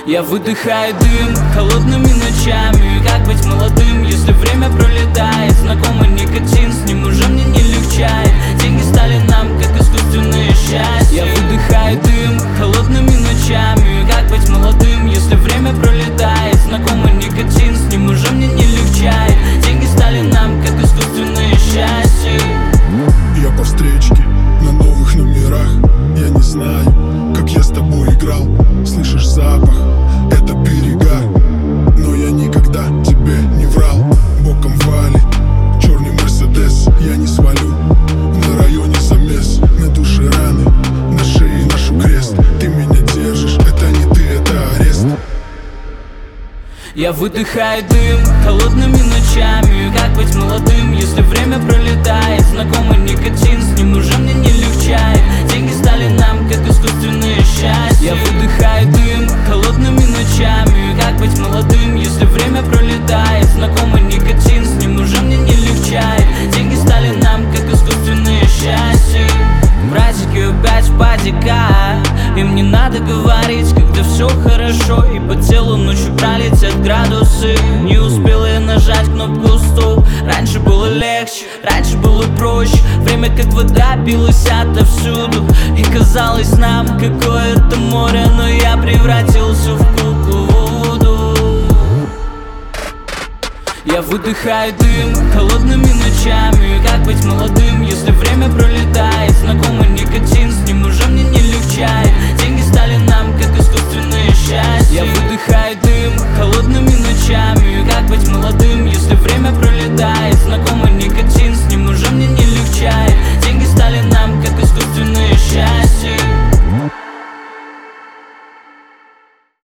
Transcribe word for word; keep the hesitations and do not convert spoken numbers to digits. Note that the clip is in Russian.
Я выдыхаю дым холодными ночами. Как быть молодым, если время пролетает? Знакомый никотин, с ним уже мне не легчает. Деньги стали нам как искусственное счастье. Я выдыхаю дым холодными ночами. Как быть молодым, если время пролетает? Знакомый никотин, с ним уже мне не легчает. Деньги стали нам как искусственное счастье. Я по встречке на новых номерах. Я не знаю, как я с тобой играл. Слышишь запах, это перегар. Но я никогда тебе не врал. Боком валит черный мерседес. Я не свалю, на районе замес. На душе раны, на шее ношу крест. Ты меня держишь, это не ты, это арест. Я выдыхаю дым холодными ночами. Как быть молодым, если время пролетает? Знакомый никотин, с ним уже мне не легчает. Деньги стали нам как искусственное счастье. Я выдыхаю дым холодными ночами. Как быть молодым, если время пролетает? Знакомый никотин, с ним уже мне не легчает. Деньги стали нам как искусственное счастье. Братики опять в падиках. Им не надо говорить, когда все хорошо. И по телу ночью пролетят градусы. Не успел я нажать кнопку стоп. Раньше было легче, раньше было проще. Время как вода билось отовсюду. И казалось нам какое-то море. Но я превратился в куклу-вуду. Я выдыхаю дым холодными ночами. Как быть молодым, если время пролетает? Знакомый никотин, с ним уже мне не легчает. Деньги стали нам как искусственное счастье. Я выдыхаю дым холодными ночами. Как быть молодым, если время пролетает?